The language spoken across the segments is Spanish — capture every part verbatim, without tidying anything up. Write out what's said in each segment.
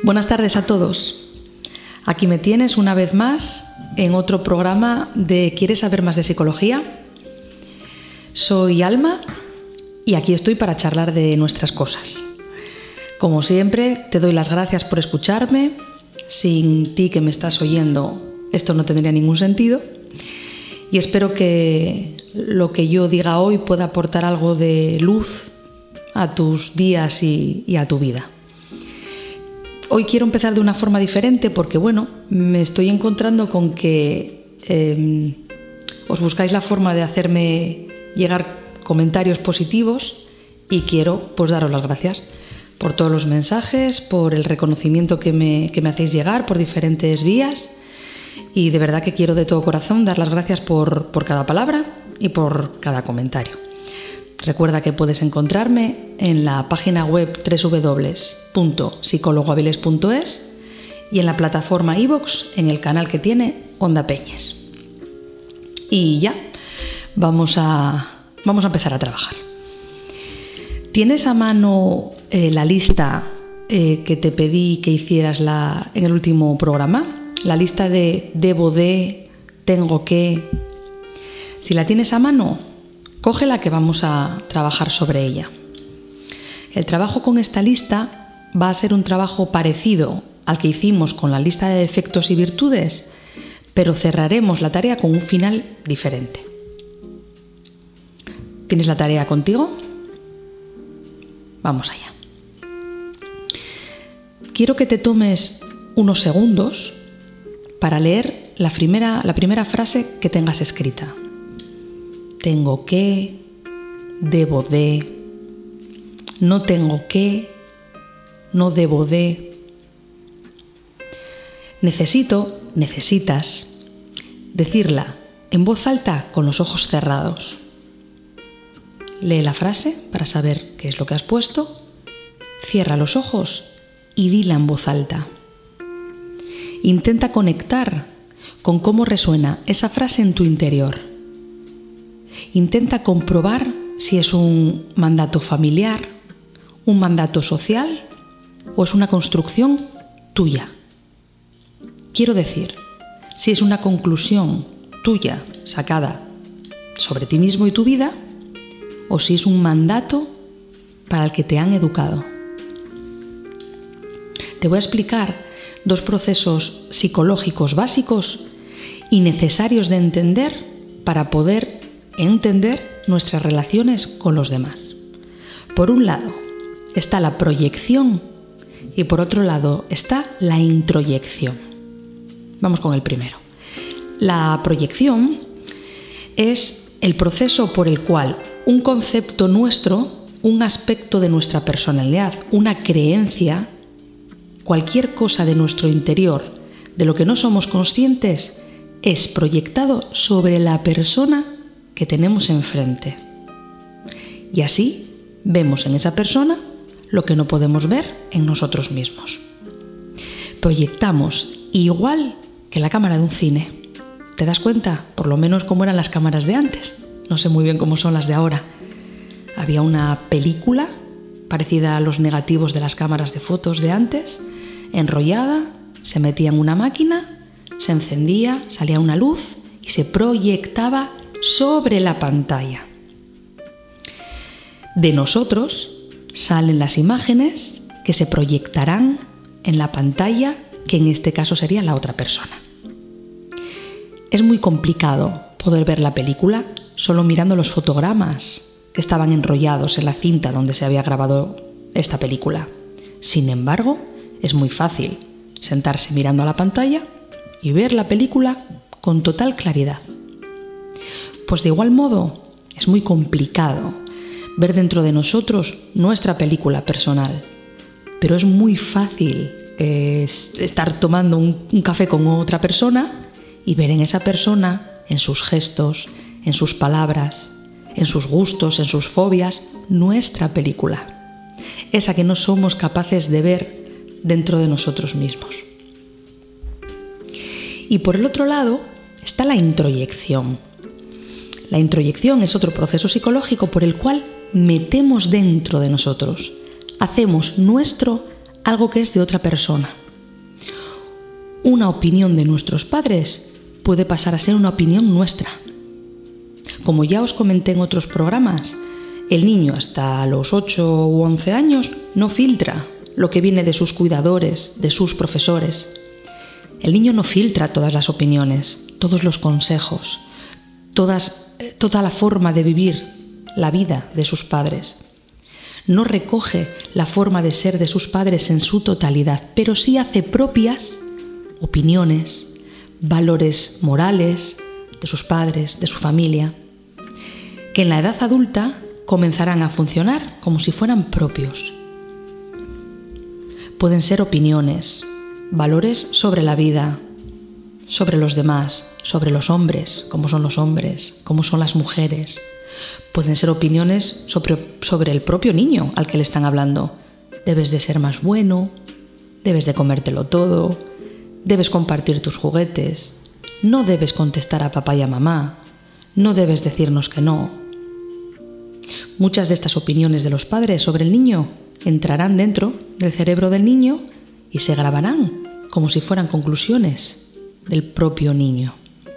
Buenas tardes a todos. Aquí me tienes una vez más en otro programa de ¿Quieres saber más de psicología? Soy Alma y aquí estoy para charlar de nuestras cosas. Como siempre, te doy las gracias por escucharme. Sin ti que me estás oyendo, esto no tendría ningún sentido. Y espero que lo que yo diga hoy pueda aportar algo de luz a tus días y, y a tu vida. Hoy quiero empezar de una forma diferente porque, bueno, me estoy encontrando con que eh, os buscáis la forma de hacerme llegar comentarios positivos y quiero pues daros las gracias por todos los mensajes, por el reconocimiento que me, que me hacéis llegar por diferentes vías y de verdad que quiero de todo corazón dar las gracias por, por cada palabra y por cada comentario. Recuerda que puedes encontrarme en la página web doble u doble u doble u punto psicólogo hábiles punto es y en la plataforma iVoox en el canal que tiene Onda Peñes. Y ya, vamos a, vamos a empezar a trabajar. ¿Tienes a mano eh, la lista eh, que te pedí que hicieras la, en el último programa? La lista de debo de, tengo que. Si la tienes a mano, cógela que vamos a trabajar sobre ella. El trabajo con esta lista va a ser un trabajo parecido al que hicimos con la lista de defectos y virtudes, pero cerraremos la tarea con un final diferente. ¿Tienes la tarea contigo? Vamos allá. Quiero que te tomes unos segundos para leer la primera, la primera frase que tengas escrita. Tengo que, debo de, no tengo que, no debo de. Necesito, necesitas, decirla en voz alta con los ojos cerrados. Lee la frase para saber qué es lo que has puesto, cierra los ojos y dila en voz alta. Intenta conectar con cómo resuena esa frase en tu interior. Intenta comprobar si es un mandato familiar, un mandato social o es una construcción tuya. Quiero decir, si es una conclusión tuya sacada sobre ti mismo y tu vida o si es un mandato para el que te han educado. Te voy a explicar dos procesos psicológicos básicos y necesarios de entender para poder entender nuestras relaciones con los demás. Por un lado está la proyección y por otro lado está la introyección. Vamos con el primero. La proyección es el proceso por el cual un concepto nuestro, un aspecto de nuestra personalidad, una creencia, cualquier cosa de nuestro interior, de lo que no somos conscientes, es proyectado sobre la persona que tenemos enfrente. Y así vemos en esa persona lo que no podemos ver en nosotros mismos. Proyectamos igual que la cámara de un cine. ¿Te das cuenta? Por lo menos cómo eran las cámaras de antes. No sé muy bien cómo son las de ahora. Había una película parecida a los negativos de las cámaras de fotos de antes, enrollada, se metía en una máquina, se encendía, salía una luz y se proyectaba sobre la pantalla. De nosotros salen las imágenes que se proyectarán en la pantalla, que en este caso sería la otra persona. Es muy complicado poder ver la película solo mirando los fotogramas que estaban enrollados en la cinta donde se había grabado esta película. Sin embargo, es muy fácil sentarse mirando a la pantalla y ver la película con total claridad. Pues de igual modo, es muy complicado ver dentro de nosotros nuestra película personal, pero es muy fácil eh, estar tomando un, un café con otra persona y ver en esa persona, en sus gestos, en sus palabras, en sus gustos, en sus fobias, nuestra película, esa que no somos capaces de ver dentro de nosotros mismos. Y por el otro lado está la introyección. La introyección es otro proceso psicológico por el cual metemos dentro de nosotros, hacemos nuestro algo que es de otra persona. Una opinión de nuestros padres puede pasar a ser una opinión nuestra. Como ya os comenté en otros programas, el niño hasta los ocho u once años no filtra lo que viene de sus cuidadores, de sus profesores. El niño no filtra todas las opiniones, todos los consejos, todas, toda la forma de vivir la vida de sus padres. No recoge la forma de ser de sus padres en su totalidad, pero sí hace propias opiniones, valores morales de sus padres, de su familia, que en la edad adulta comenzarán a funcionar como si fueran propios. Pueden ser opiniones, valores sobre la vida, sobre los demás, sobre los hombres, cómo son los hombres, cómo son las mujeres. Pueden ser opiniones sobre, sobre el propio niño al que le están hablando. Debes de ser más bueno, debes de comértelo todo, debes compartir tus juguetes, no debes contestar a papá y a mamá, no debes decirnos que no. Muchas de estas opiniones de los padres sobre el niño entrarán dentro del cerebro del niño y se grabarán como si fueran conclusiones del propio niño.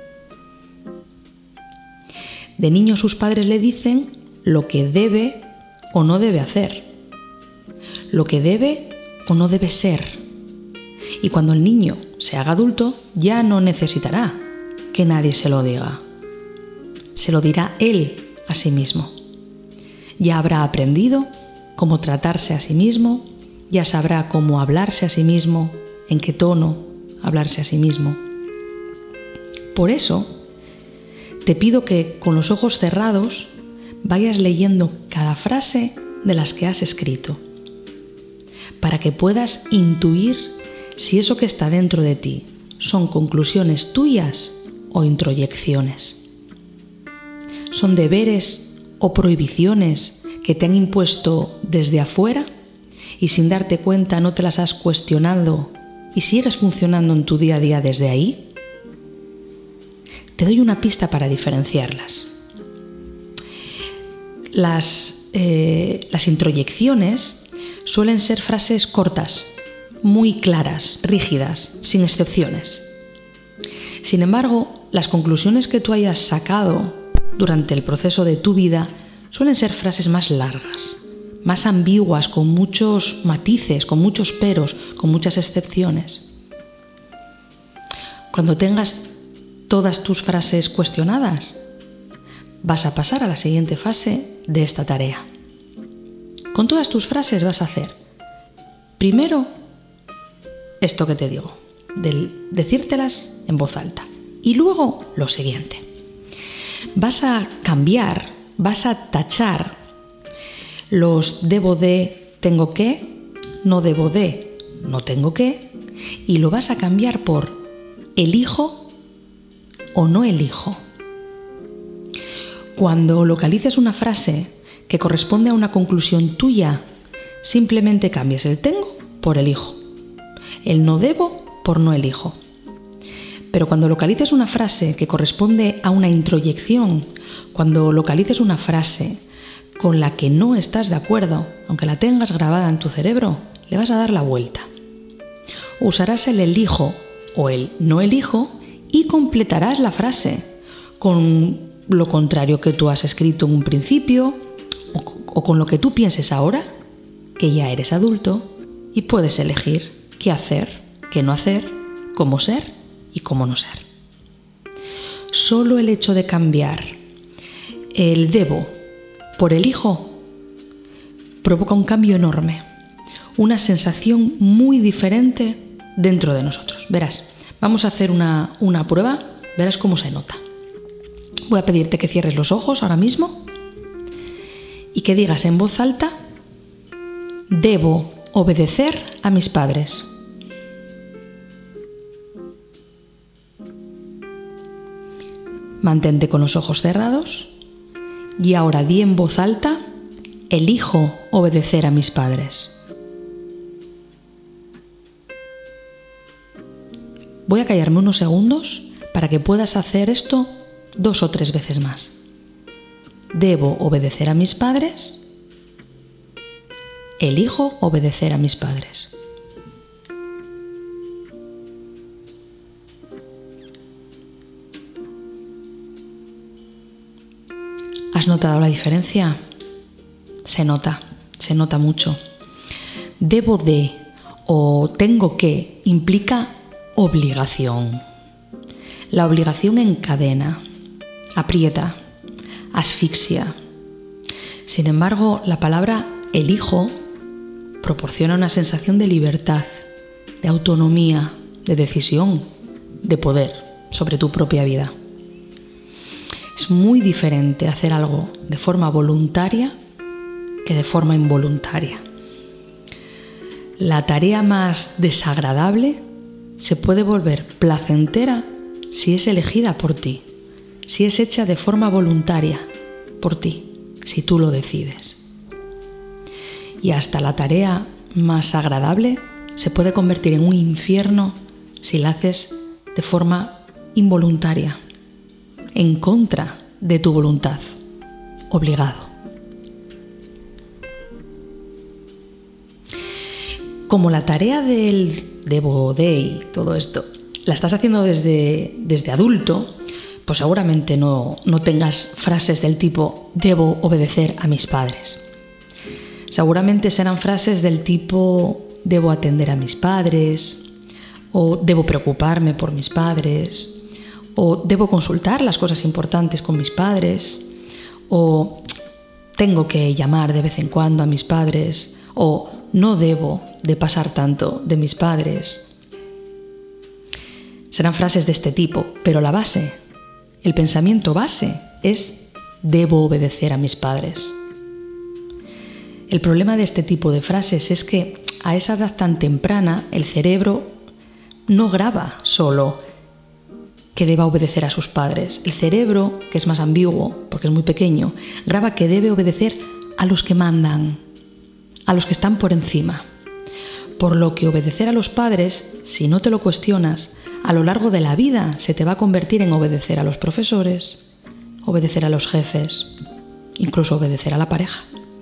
De niño sus padres le dicen lo que debe o no debe hacer, lo que debe o no debe ser. Y cuando el niño se haga adulto, ya no necesitará que nadie se lo diga. Se lo dirá él a sí mismo. Ya habrá aprendido cómo tratarse a sí mismo, ya sabrá cómo hablarse a sí mismo, en qué tono hablarse a sí mismo. Por eso, te pido que con los ojos cerrados vayas leyendo cada frase de las que has escrito, para que puedas intuir si eso que está dentro de ti son conclusiones tuyas o introyecciones. Son deberes o prohibiciones que te han impuesto desde afuera y sin darte cuenta no te las has cuestionado y sigues funcionando en tu día a día desde ahí. Te doy una pista para diferenciarlas. Las, eh, las introyecciones suelen ser frases cortas, muy claras, rígidas, sin excepciones. Sin embargo, las conclusiones que tú hayas sacado durante el proceso de tu vida suelen ser frases más largas, más ambiguas, con muchos matices, con muchos peros, con muchas excepciones. Cuando tengas todas tus frases cuestionadas, vas a pasar a la siguiente fase de esta tarea. Con todas tus frases vas a hacer, primero, esto que te digo, de decírtelas en voz alta. Y luego lo siguiente. Vas a cambiar, vas a tachar los debo de, tengo que, no debo de, no tengo que, y lo vas a cambiar por elijo o no elijo. Cuando localices una frase que corresponde a una conclusión tuya, simplemente cambies el tengo por elijo, el no debo por no elijo. Pero cuando localices una frase que corresponde a una introyección, cuando localices una frase con la que no estás de acuerdo, aunque la tengas grabada en tu cerebro, le vas a dar la vuelta. Usarás el elijo o el no elijo y completarás la frase con lo contrario que tú has escrito en un principio o, o con lo que tú pienses ahora, que ya eres adulto y puedes elegir qué hacer, qué no hacer, cómo ser y cómo no ser. Solo el hecho de cambiar el debo por elijo provoca un cambio enorme, una sensación muy diferente dentro de nosotros. Verás, vamos a hacer una, una prueba, verás cómo se nota. Voy a pedirte que cierres los ojos ahora mismo y que digas en voz alta, debo obedecer a mis padres. Mantente con los ojos cerrados y ahora di en voz alta, elijo obedecer a mis padres. Voy a callarme unos segundos para que puedas hacer esto dos o tres veces más. Debo obedecer a mis padres. Elijo obedecer a mis padres. notado la diferencia? Se nota, se nota mucho. Debo de o tengo que implica obligación. La obligación encadena, aprieta, asfixia. Sin embargo, la palabra elijo proporciona una sensación de libertad, de autonomía, de decisión, de poder sobre tu propia vida. Es muy diferente hacer algo de forma voluntaria que de forma involuntaria. La tarea más desagradable se puede volver placentera si es elegida por ti, si es hecha de forma voluntaria por ti, si tú lo decides. Y hasta la tarea más agradable se puede convertir en un infierno si la haces de forma involuntaria, en contra de tu voluntad, obligado. Como la tarea del debo de y todo esto la estás haciendo desde, desde adulto, pues seguramente no, no tengas frases del tipo debo obedecer a mis padres. Seguramente serán frases del tipo debo atender a mis padres, o debo preocuparme por mis padres, o debo consultar las cosas importantes con mis padres, o tengo que llamar de vez en cuando a mis padres, o no debo de pasar tanto de mis padres. Serán frases de este tipo, pero la base, el pensamiento base es debo obedecer a mis padres. El problema de este tipo de frases es que a esa edad tan temprana el cerebro no graba solo que deba obedecer a sus padres. El cerebro, que es más ambiguo porque es muy pequeño, graba que debe obedecer a los que mandan, a los que están por encima. Por lo que obedecer a los padres, si no te lo cuestionas, a lo largo de la vida se te va a convertir en obedecer a los profesores, obedecer a los jefes, incluso obedecer a la pareja.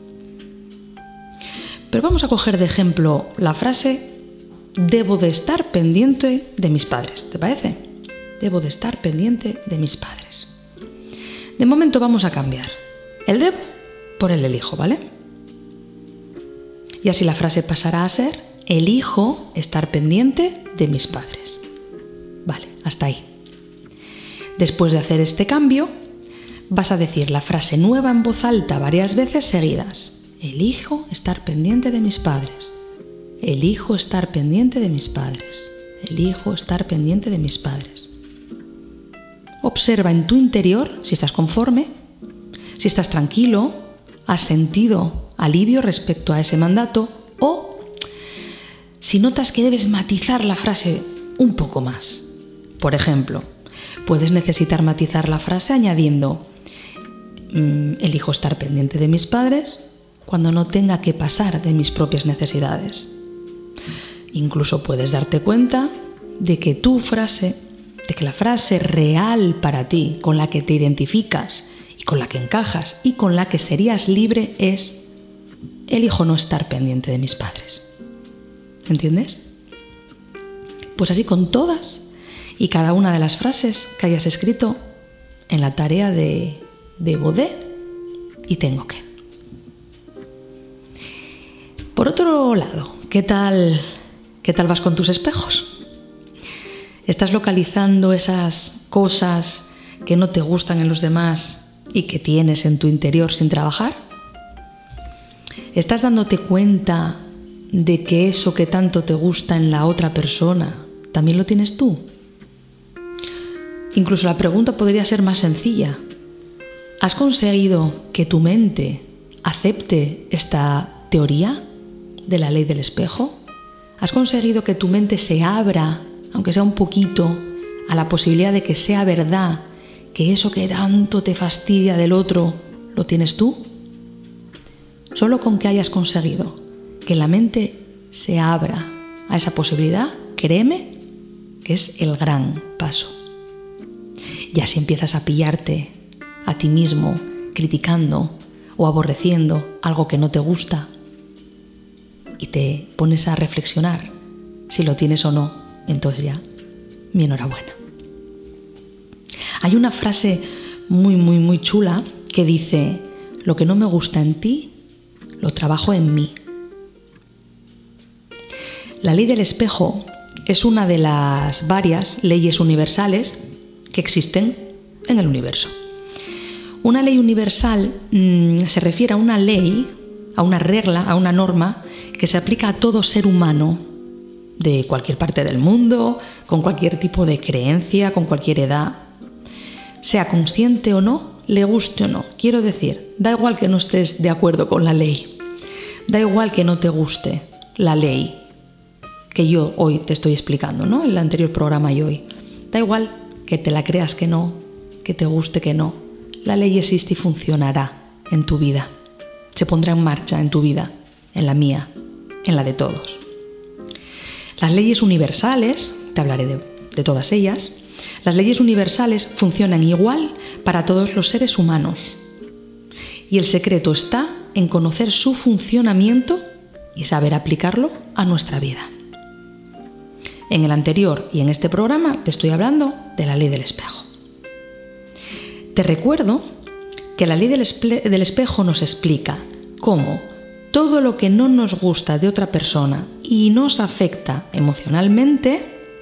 Pero vamos a coger de ejemplo la frase debo de estar pendiente de mis padres, ¿te parece? Debo de estar pendiente de mis padres. De momento vamos a cambiar el debo por el elijo, ¿vale? Y así la frase pasará a ser elijo estar pendiente de mis padres. Vale, hasta ahí. Después de hacer este cambio, vas a decir la frase nueva en voz alta varias veces seguidas. Elijo estar pendiente de mis padres. Elijo estar pendiente de mis padres. Elijo estar pendiente de mis padres. Observa en tu interior si estás conforme, si estás tranquilo, has sentido alivio respecto a ese mandato o si notas que debes matizar la frase un poco más. Por ejemplo, puedes necesitar matizar la frase añadiendo mmm, elijo estar pendiente de mis padres cuando no tenga que pasar de mis propias necesidades. Incluso puedes darte cuenta de que tu frase, de que la frase real para ti, con la que te identificas y con la que encajas y con la que serías libre es elijo no estar pendiente de mis padres. ¿Entiendes? Pues así con todas y cada una de las frases que hayas escrito en la tarea de debo de y tengo que. Por otro lado, ¿qué tal, qué tal vas con tus espejos? ¿Estás localizando esas cosas que no te gustan en los demás y que tienes en tu interior sin trabajar? ¿Estás dándote cuenta de que eso que tanto te gusta en la otra persona también lo tienes tú? Incluso la pregunta podría ser más sencilla. ¿Has conseguido que tu mente acepte esta teoría de la ley del espejo? ¿Has conseguido que tu mente se abra, aunque sea un poquito, a la posibilidad de que sea verdad que eso que tanto te fastidia del otro lo tienes tú? Solo con que hayas conseguido que la mente se abra a esa posibilidad, créeme que es el gran paso. Ya si empiezas a pillarte a ti mismo criticando o aborreciendo algo que no te gusta y te pones a reflexionar si lo tienes o no, entonces ya, mi enhorabuena. Hay una frase muy, muy, muy chula que dice: lo que no me gusta en ti, lo trabajo en mí. La ley del espejo es una de las varias leyes universales que existen en el universo. Una ley universal mmm, se refiere a una ley, a una regla, a una norma que se aplica a todo ser humano de cualquier parte del mundo, con cualquier tipo de creencia, con cualquier edad, sea consciente o no, le guste o no. Quiero decir, da igual que no estés de acuerdo con la ley, da igual que no te guste la ley que yo hoy te estoy explicando, ¿no? En el anterior programa y hoy. Da igual que te la creas que no, que te guste que no. La ley existe y funcionará en tu vida. Se pondrá en marcha en tu vida, en la mía, en la de todos. Las leyes universales, te hablaré de, de todas ellas, las leyes universales funcionan igual para todos los seres humanos. Y el secreto está en conocer su funcionamiento y saber aplicarlo a nuestra vida. En el anterior y en este programa te estoy hablando de la ley del espejo. Te recuerdo que la ley del, espe- del espejo nos explica cómo todo lo que no nos gusta de otra persona y nos afecta emocionalmente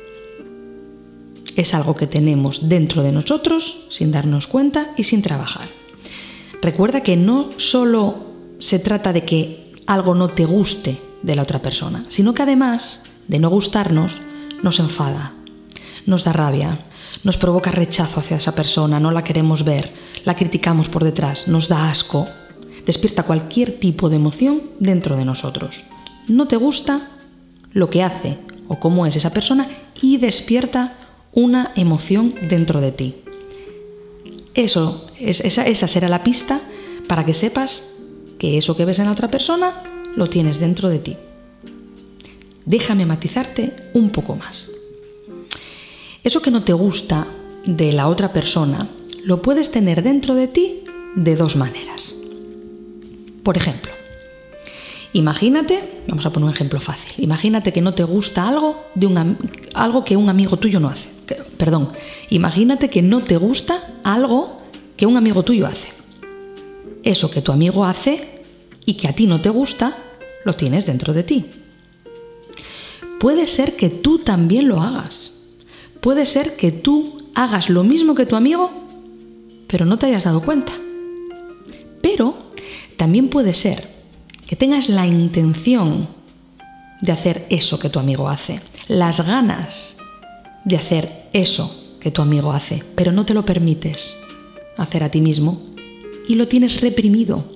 es algo que tenemos dentro de nosotros sin darnos cuenta y sin trabajar. Recuerda que no solo se trata de que algo no te guste de la otra persona, sino que además de no gustarnos, nos enfada, nos da rabia, nos provoca rechazo hacia esa persona, no la queremos ver, la criticamos por detrás, nos da asco, despierta cualquier tipo de emoción dentro de nosotros. No te gusta lo que hace o cómo es esa persona y despierta una emoción dentro de ti. Eso, es, esa, esa será la pista para que sepas que eso que ves en la otra persona lo tienes dentro de ti. Déjame matizarte un poco más. Eso que no te gusta de la otra persona lo puedes tener dentro de ti de dos maneras. Por ejemplo, imagínate, vamos a poner un ejemplo fácil, imagínate que no te gusta algo, de un, algo que un amigo tuyo no hace. Que, perdón, imagínate que no te gusta algo que un amigo tuyo hace. Eso que tu amigo hace y que a ti no te gusta, lo tienes dentro de ti. Puede ser que tú también lo hagas. Puede ser que tú hagas lo mismo que tu amigo, pero no te hayas dado cuenta. Pero también puede ser que tengas la intención de hacer eso que tu amigo hace, las ganas de hacer eso que tu amigo hace, pero no te lo permites hacer a ti mismo y lo tienes reprimido.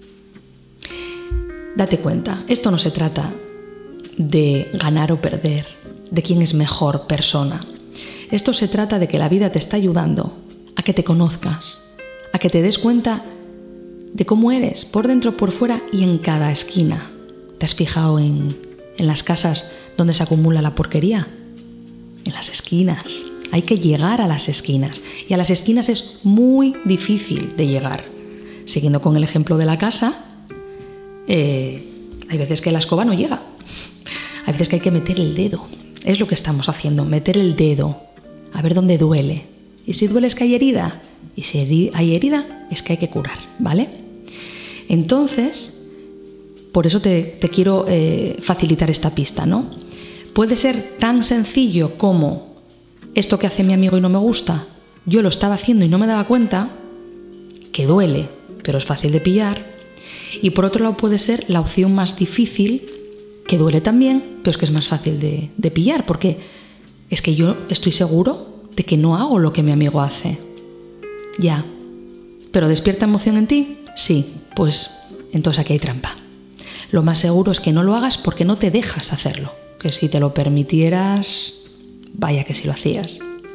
Date cuenta, esto no se trata de ganar o perder, de quién es mejor persona. Esto se trata de que la vida te está ayudando a que te conozcas, a que te des cuenta de cómo eres, por dentro, por fuera y en cada esquina. ¿Te has fijado en, en las casas donde se acumula la porquería? En las esquinas. Hay que llegar a las esquinas. Y a las esquinas es muy difícil de llegar. Siguiendo con el ejemplo de la casa, eh, hay veces que la escoba no llega. Hay veces que hay que meter el dedo. Es lo que estamos haciendo, meter el dedo. A ver dónde duele. Y si duele es que hay herida. Y si hay herida es que hay que curar, ¿vale? Entonces, por eso te, te quiero eh, facilitar esta pista, ¿no? Puede ser tan sencillo como esto que hace mi amigo y no me gusta, yo lo estaba haciendo y no me daba cuenta, que duele, pero es fácil de pillar. Y por otro lado puede ser la opción más difícil, que duele también, pero es que es más fácil de, de pillar, porque es que yo estoy seguro de que no hago lo que mi amigo hace. Ya. ¿Pero despierta emoción en ti? Sí. Pues entonces aquí hay trampa. Lo más seguro es que no lo hagas porque no te dejas hacerlo. Que si te lo permitieras, vaya que si lo hacías.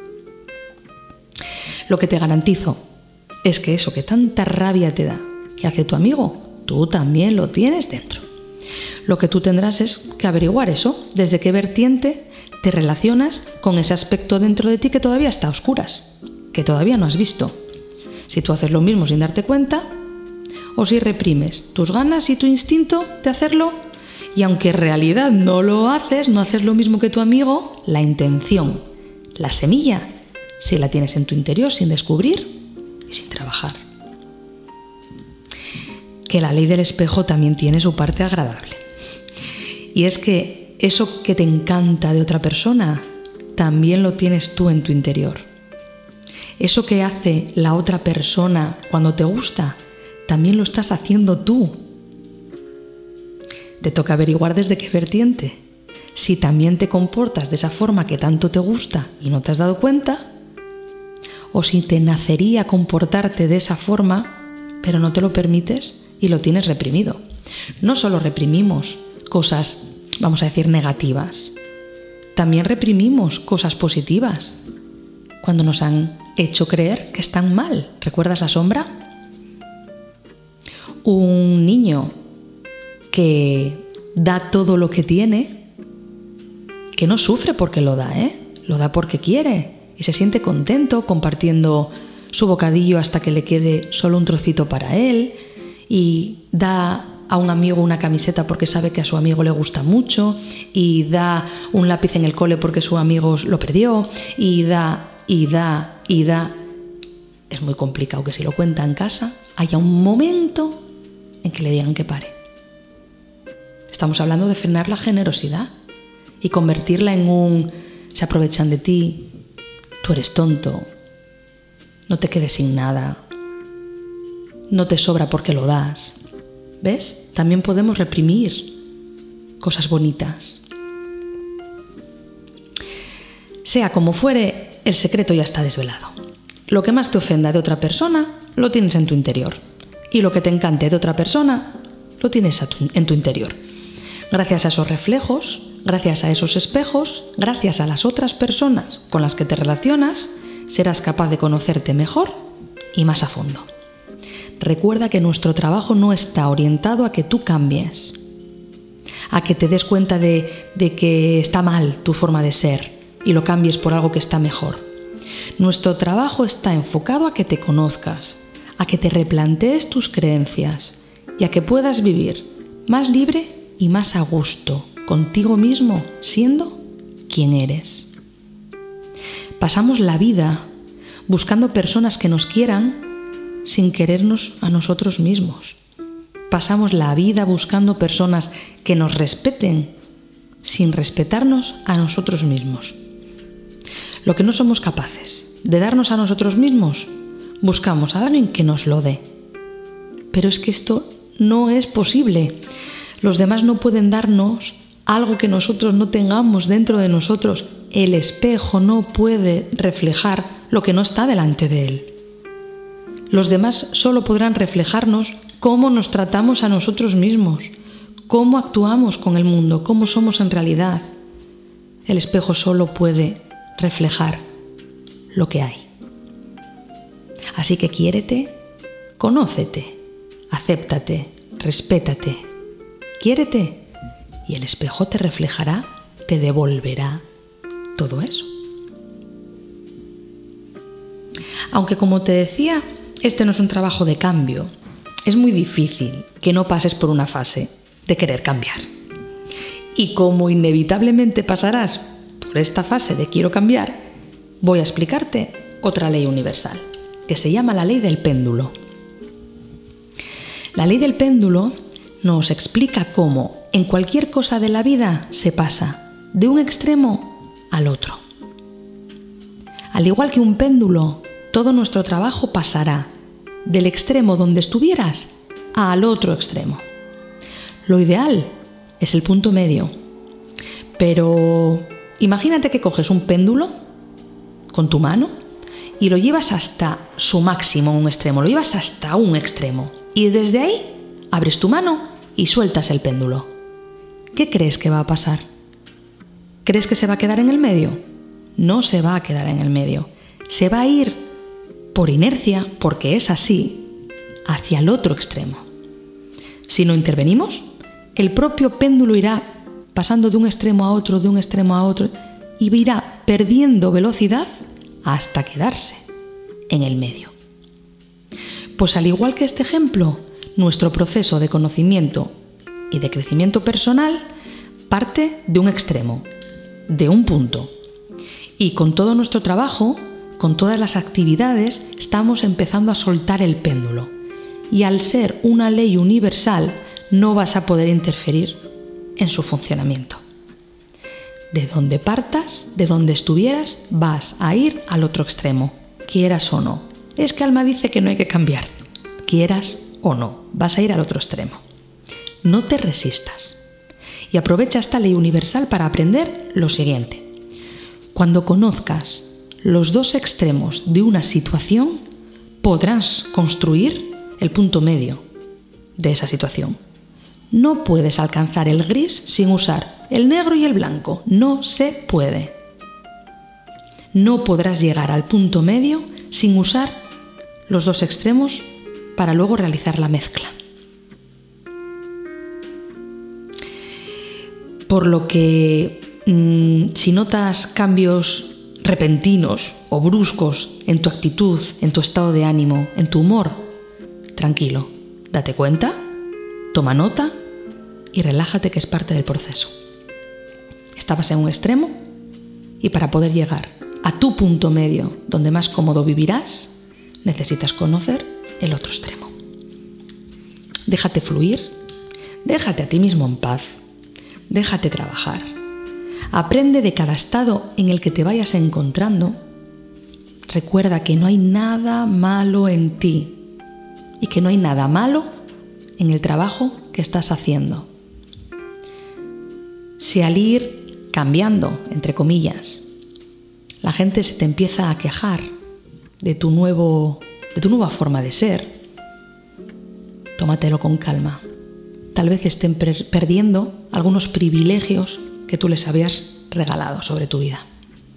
Lo que te garantizo es que eso que tanta rabia te da que hace tu amigo, tú también lo tienes dentro. Lo que tú tendrás es que averiguar eso, desde qué vertiente te relacionas con ese aspecto dentro de ti que todavía está a oscuras, que todavía no has visto. Si tú haces lo mismo sin darte cuenta, o si reprimes tus ganas y tu instinto de hacerlo, y aunque en realidad no lo haces, no haces lo mismo que tu amigo, la intención, la semilla, si la tienes en tu interior sin descubrir y sin trabajar. que la ley del espejo también tiene su parte agradable. Y es que eso que te encanta de otra persona, también lo tienes tú en tu interior. Eso que hace la otra persona cuando te gusta, también lo estás haciendo tú. Te toca averiguar desde qué vertiente. Si también te comportas de esa forma que tanto te gusta y no te has dado cuenta, o si te nacería comportarte de esa forma, pero no te lo permites y lo tienes reprimido. No solo reprimimos cosas, vamos a decir, negativas, también reprimimos cosas positivas cuando nos han hecho creer que están mal. ¿Recuerdas la sombra? Un niño que da todo lo que tiene, que no sufre porque lo da, ¿eh? Lo da porque quiere y se siente contento compartiendo su bocadillo hasta que le quede solo un trocito para él, y da a un amigo una camiseta porque sabe que a su amigo le gusta mucho, y da un lápiz en el cole porque su amigo lo perdió, y da, y da, y da. Es muy complicado que si lo cuenta en casa haya un momento en que le digan que pare. Estamos hablando de frenar la generosidad y convertirla en un se aprovechan de ti, tú eres tonto, no te quedes sin nada, no te sobra porque lo das. ¿Ves? También podemos reprimir cosas bonitas. Sea como fuere, el secreto ya está desvelado. Lo que más te ofenda de otra persona, lo tienes en tu interior. Y lo que te encante de otra persona, lo tienes a tu, en tu interior. Gracias a esos reflejos, gracias a esos espejos, gracias a las otras personas con las que te relacionas, serás capaz de conocerte mejor y más a fondo. Recuerda que nuestro trabajo no está orientado a que tú cambies, a que te des cuenta de, de que está mal tu forma de ser y lo cambies por algo que está mejor. Nuestro trabajo está enfocado a que te conozcas, a que te replantees tus creencias y a que puedas vivir más libre y más a gusto contigo mismo, siendo quien eres. Pasamos la vida buscando personas que nos quieran sin querernos a nosotros mismos. Pasamos la vida buscando personas que nos respeten sin respetarnos a nosotros mismos. Lo que no somos capaces de darnos a nosotros mismos, buscamos a alguien que nos lo dé. Pero es que esto no es posible. Los demás no pueden darnos algo que nosotros no tengamos dentro de nosotros. El espejo no puede reflejar lo que no está delante de él. Los demás solo podrán reflejarnos cómo nos tratamos a nosotros mismos, cómo actuamos con el mundo, cómo somos en realidad. El espejo solo puede reflejar lo que hay. Así que quiérete, conócete, acéptate, respétate, quiérete y el espejo te reflejará, te devolverá todo eso. Aunque, como te decía, este no es un trabajo de cambio, es muy difícil que no pases por una fase de querer cambiar. Y como inevitablemente pasarás por esta fase de quiero cambiar, voy a explicarte otra ley universal, que se llama la ley del péndulo. La ley del péndulo nos explica cómo en cualquier cosa de la vida se pasa de un extremo al otro. Al igual que un péndulo, todo nuestro trabajo pasará del extremo donde estuvieras al otro extremo. Lo ideal es el punto medio. Pero imagínate que coges un péndulo con tu mano y lo llevas hasta su máximo, un extremo, lo llevas hasta un extremo. Y desde ahí abres tu mano y sueltas el péndulo. ¿Qué crees que va a pasar? ¿Crees que se va a quedar en el medio? No se va a quedar en el medio. Se va a ir por inercia, porque es así, hacia el otro extremo. Si no intervenimos, el propio péndulo irá pasando de un extremo a otro, de un extremo a otro, y irá perdiendo velocidad hasta quedarse en el medio. Pues al igual que este ejemplo, nuestro proceso de conocimiento y de crecimiento personal parte de un extremo, de un punto. Y con todo nuestro trabajo, con todas las actividades, estamos empezando a soltar el péndulo. y al ser una ley universal no vas a poder interferir en su funcionamiento. De donde partas, de donde estuvieras, vas a ir al otro extremo, quieras o no. Es que Alma dice que no hay que cambiar, quieras o no, vas a ir al otro extremo. No te resistas y aprovecha esta ley universal para aprender lo siguiente. Cuando conozcas los dos extremos de una situación, podrás construir el punto medio de esa situación. No puedes alcanzar el gris sin usar el negro y el blanco. No se puede. No podrás llegar al punto medio sin usar los dos extremos para luego realizar la mezcla. Por lo que mmm, si notas cambios repentinos o bruscos en tu actitud, en tu estado de ánimo, en tu humor, tranquilo, date cuenta, toma nota y relájate, que es parte del proceso. Estabas en un extremo y para poder llegar a tu punto medio, donde más cómodo vivirás, necesitas conocer el otro extremo. Déjate fluir, déjate a ti mismo en paz, déjate trabajar. Aprende de cada estado en el que te vayas encontrando. Recuerda que no hay nada malo en ti y que no hay nada malo en el trabajo que estás haciendo. Si al ir cambiando, entre comillas, la gente se te empieza a quejar de tu nuevo, de tu nueva forma de ser, tómatelo con calma. Tal vez estén per- perdiendo algunos privilegios que tú les habías regalado sobre tu vida.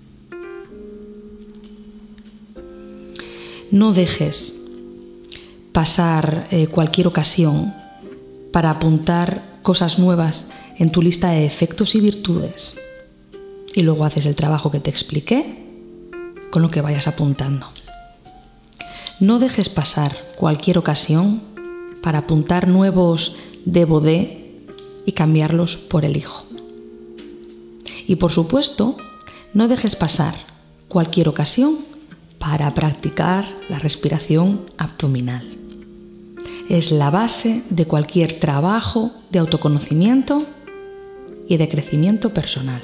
No dejes pasar eh, cualquier ocasión para apuntar cosas nuevas en tu lista de defectos y virtudes y luego haces el trabajo que te expliqué con lo que vayas apuntando. No dejes pasar cualquier ocasión para apuntar nuevos debo de y cambiarlos por elijo. Y por supuesto, no dejes pasar cualquier ocasión para practicar la respiración abdominal. Es la base de cualquier trabajo de autoconocimiento y de crecimiento personal.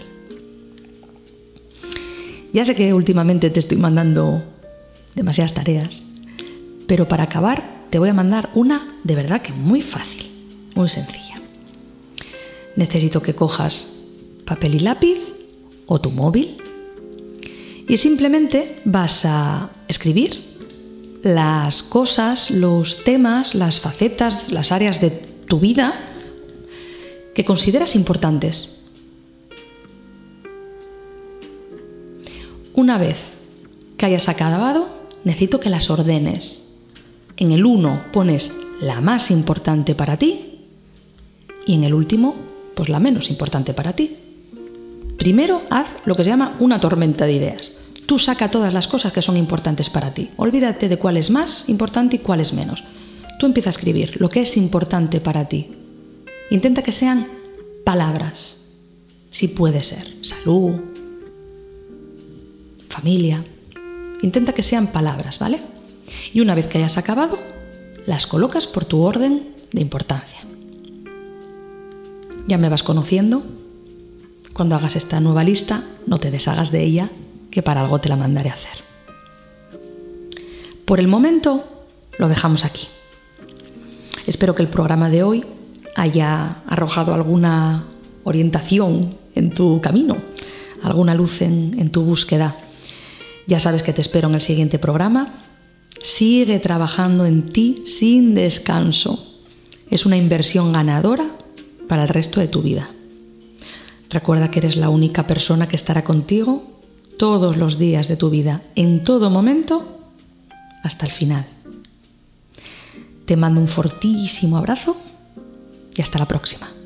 Ya sé que últimamente te estoy mandando demasiadas tareas, pero para acabar te voy a mandar una de verdad que muy fácil, muy sencilla. Necesito que cojas papel y lápiz o tu móvil y simplemente vas a escribir las cosas, los temas, las facetas, las áreas de tu vida que consideras importantes. Una vez que hayas acabado, necesito que las ordenes. En el uno pones la más importante para ti y en el último, pues la menos importante para ti. Primero haz lo que se llama una tormenta de ideas. Tú saca todas las cosas que son importantes para ti. Olvídate de cuál es más importante y cuál es menos. Tú empieza a escribir lo que es importante para ti. Intenta que sean palabras. Si puede ser salud, familia. Intenta que sean palabras, ¿vale? Y una vez que hayas acabado, las colocas por tu orden de importancia. Ya me vas conociendo. Cuando hagas esta nueva lista, no te deshagas de ella, que para algo te la mandaré a hacer. Por el momento, lo dejamos aquí. Espero que el programa de hoy haya arrojado alguna orientación en tu camino, alguna luz en, en tu búsqueda. Ya sabes que te espero en el siguiente programa. Sigue trabajando en ti sin descanso. Es una inversión ganadora para el resto de tu vida. Recuerda que eres la única persona que estará contigo todos los días de tu vida, en todo momento, hasta el final. Te mando un fortísimo abrazo y hasta la próxima.